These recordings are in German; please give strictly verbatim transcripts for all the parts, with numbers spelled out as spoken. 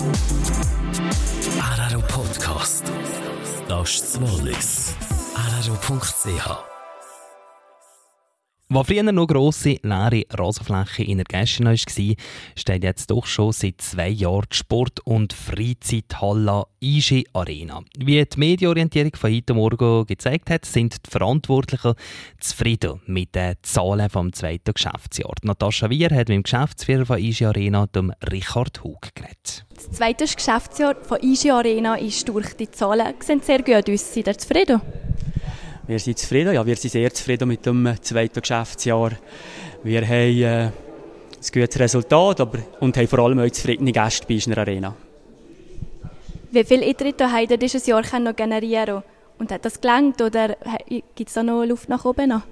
R R O Podcast. Das ist das Wallis. R R O Punkt C H. Wo früher noch grosse, leere Rasenfläche in der Gäschenau war, steht jetzt doch schon seit zwei Jahren die Sport- und Freizeithalle I G Arena. Wie die Medienorientierung von heute Morgen gezeigt hat, sind die Verantwortlichen zufrieden mit den Zahlen vom zweiten Geschäftsjahr. Natascha Wier hat mit dem Geschäftsführer von I G Arena, dem Richard Hug, geredet. Das zweite Geschäftsjahr von I G Arena ist durch. Die Zahlen sehen sehr gut aus. Seid ihr zufrieden? Wir sind zufrieden, ja, wir sind sehr zufrieden mit dem zweiten Geschäftsjahr. Wir haben äh, ein gutes Resultat aber, und haben vor allem auch zufriedene Gäste bei der Arena. Wie viele Eintritte habt ihr dieses Jahr noch generieren? Und hat das gelangt oder gibt es da noch Luft nach oben? Noch?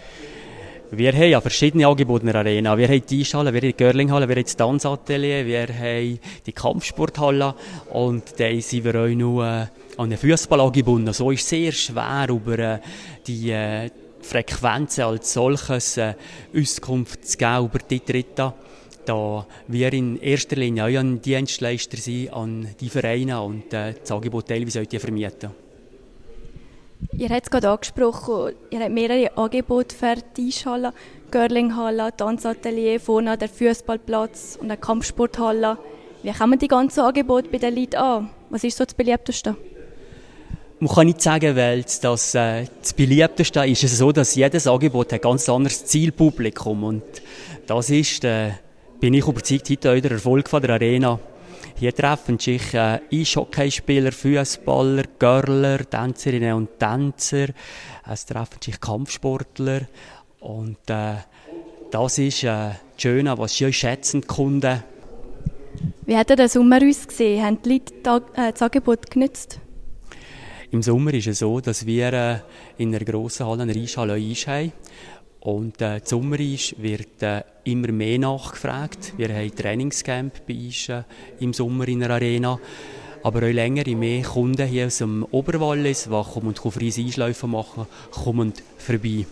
Wir haben ja verschiedene Angebote in der Arena. Wir haben die Eishalle, wir haben die Girlinghalle, wir haben das Tanzatelier, wir haben die Kampfsporthalle und dann sind wir auch noch äh, an den Fußball angebunden. So ist es sehr schwer, über äh, die äh, Frequenzen als solches äh, Auskunft zu geben, über die Dritte. Da wir in erster Linie auch ein Dienstleister sind an die Vereine und äh, das Angebot teilweise auch vermieten. Ihr habt es gerade angesprochen, ihr habt mehrere Angebote für die Eishalle, Girlinghalle, Tanzatelier, vorne der Fußballplatz und eine Kampfsporthalle. Wie kommen die ganzen Angebote bei den Leuten an? Was ist so das Beliebteste? Man kann nicht sagen, weil das, äh, das Beliebteste ist es so, dass jedes Angebot ein ganz anderes Zielpublikum hat. Und das ist, äh, bin ich überzeugt, heute auch der Erfolg von der Arena. Hier treffen sich äh, Eishockeyspieler, Fußballer, Girler, Tänzerinnen und Tänzer. Es treffen sich Kampfsportler. Und äh, das ist äh, das Schöne, was sie schätzen, die Kunden. Wie hat der Sommer ausgesehen? Haben die Leute das, äh, das Angebot genutzt? Im Sommer ist es so, dass wir äh, in einer grossen Halle, einer Eishalle, Eis haben. Und äh, das Sommereis wird äh, immer mehr nachgefragt. Wir haben Trainingscamp bei uns äh, im Sommer in der Arena. Aber auch länger, mehr Kunden hier aus dem Oberwallis, die kommen und freies Eisläufen machen, kommen vorbei.